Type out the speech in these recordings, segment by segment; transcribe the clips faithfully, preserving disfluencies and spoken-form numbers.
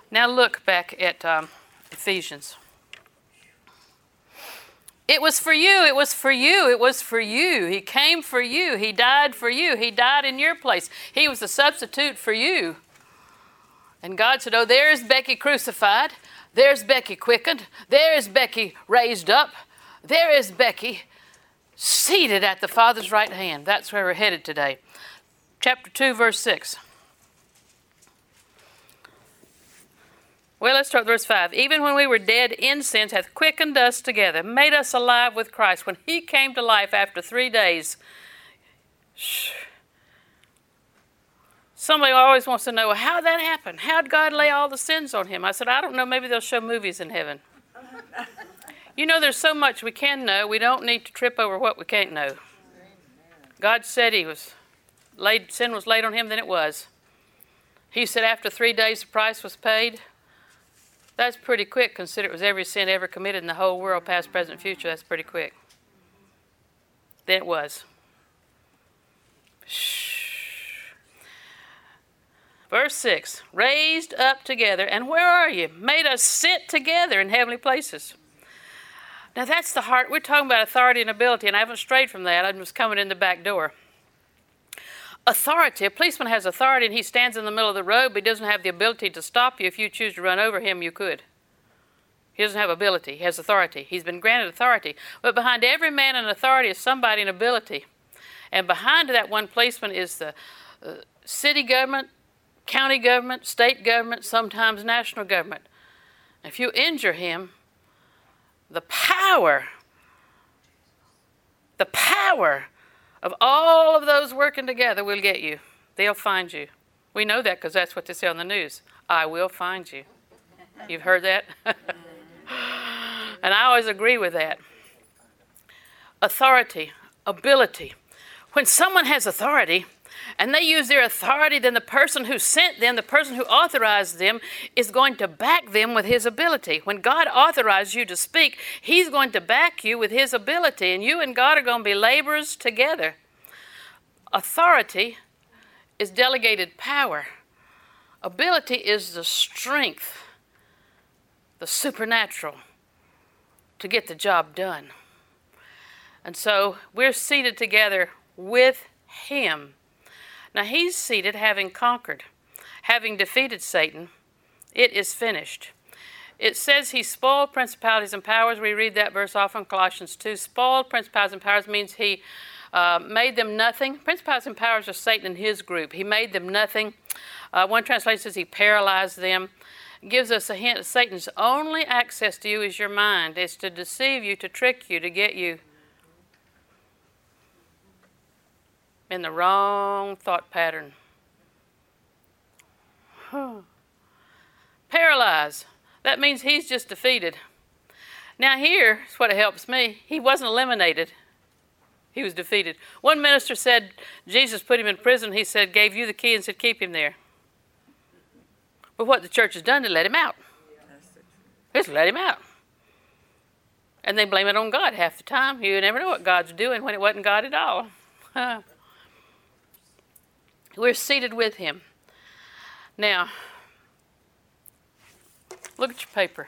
Now look back at um, Ephesians. It was for you, it was for you, it was for you. He came for you, he died for you, he died in your place. He was the substitute for you. And God said, oh, there's Becky crucified, there's Becky quickened, there's Becky raised up, there is Becky seated at the Father's right hand. That's where we're headed today. Chapter two, verse six. Well, let's start with verse five. Even when we were dead in sins, hath quickened us together, made us alive with Christ. When he came to life after three days, somebody always wants to know, well, how did that happen? How did God lay all the sins on him? I said, I don't know. Maybe they'll show movies in heaven. You know, there's so much we can know. We don't need to trip over what we can't know. God said he was laid, sin was laid on him, then it was. He said after three days the price was paid. That's pretty quick, consider it was every sin ever committed in the whole world, past, present, future. That's pretty quick. Then it was. Shh. Verse six, raised up together, and where are you? Made us sit together in heavenly places. Now that's the heart. We're talking about authority and ability, and I haven't strayed from that. I was coming in the back door. Authority, a policeman has authority and he stands in the middle of the road, but he doesn't have the ability to stop you. If you choose to run over him, you could. He doesn't have ability, he has authority. He's been granted authority. But behind every man in authority is somebody in ability. And behind that one policeman is the uh, city government, county government, state government, sometimes national government. If you injure him, the power, the power of all of those working together will get you. They'll find you. We know that because that's what they say on the news. I will find you. You've heard that? And I always agree with that. Authority, ability. When someone has authority and they use their authority, then the person who sent them, the person who authorized them, is going to back them with his ability. When God authorized you to speak, he's going to back you with his ability, and you and God are going to be laborers together. Authority is delegated power. Ability is the strength, the supernatural, to get the job done. And so we're seated together with him. Now he's seated having conquered, having defeated Satan. It is finished. It says he spoiled principalities and powers. We read that verse off in Colossians two. Spoiled principalities and powers means he uh, made them nothing. Principalities and powers are Satan and his group. He made them nothing. Uh, one translation says he paralyzed them. It gives us a hint that Satan's only access to you is your mind. It's to deceive you, to trick you, to get you in the wrong thought pattern. Paralyzed. That means he's just defeated. Now here's what helps me. He wasn't eliminated. He was defeated. One minister said, Jesus put him in prison. He said, gave you the key and said, keep him there. But what the church has done to let him out. Just let him out. And they blame it on God half the time. You never know what God's doing when it wasn't God at all. We're seated with him. Now, look at your paper.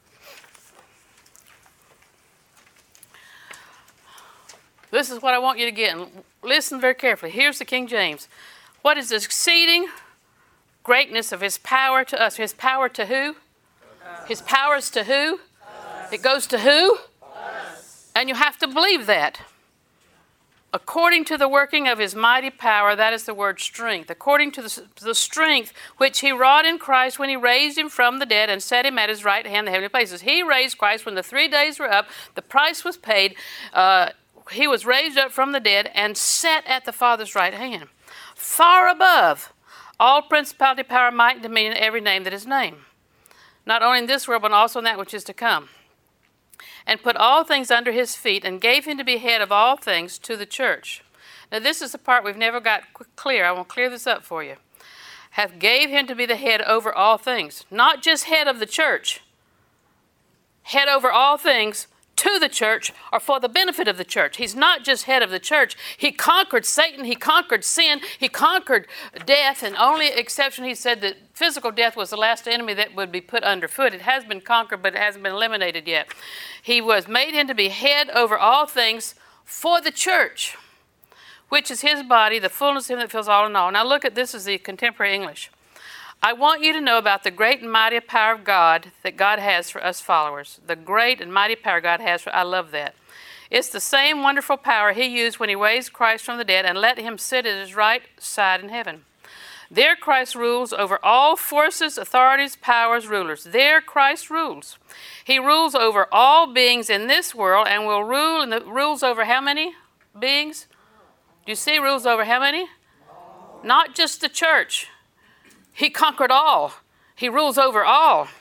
This is what I want you to get. And listen very carefully. Here's the King James. What is the exceeding greatness of his power to us? His power to who? Us. His powers to who? Us. It goes to who? Us. And you have to believe that. According to the working of his mighty power, that is the word strength. According to the, the strength which he wrought in Christ when he raised him from the dead and set him at his right hand in the heavenly places. He raised Christ when the three days were up. The price was paid. Uh, he was raised up from the dead and set at the Father's right hand. Far above all principality, power, might, and dominion, every name that is named. Not only in this world, but also in that which is to come. And put all things under his feet, and gave him to be head of all things to the church. Now this is the part we've never got clear. I want to clear this up for you. Hath gave him to be the head over all things. Not just head of the church. Head over all things to the church or for the benefit of the church. He's not just head of the church. He conquered Satan. He conquered sin. He conquered death. And only exception, he said that physical death was the last enemy that would be put underfoot. It has been conquered, but it hasn't been eliminated yet. He was made him to be head over all things for the church, which is his body, the fullness of him that fills all in all. Now look at this is the contemporary English. I want you to know about the great and mighty power of God that God has for us followers. The great and mighty power God has for, I love that. It's the same wonderful power he used when he raised Christ from the dead and let him sit at his right side in heaven. There Christ rules over all forces, authorities, powers, rulers. There Christ rules. He rules over all beings in this world and will rule, and the, rules over how many beings? Do you see rules over how many? Not just the church. He conquered all. He rules over all.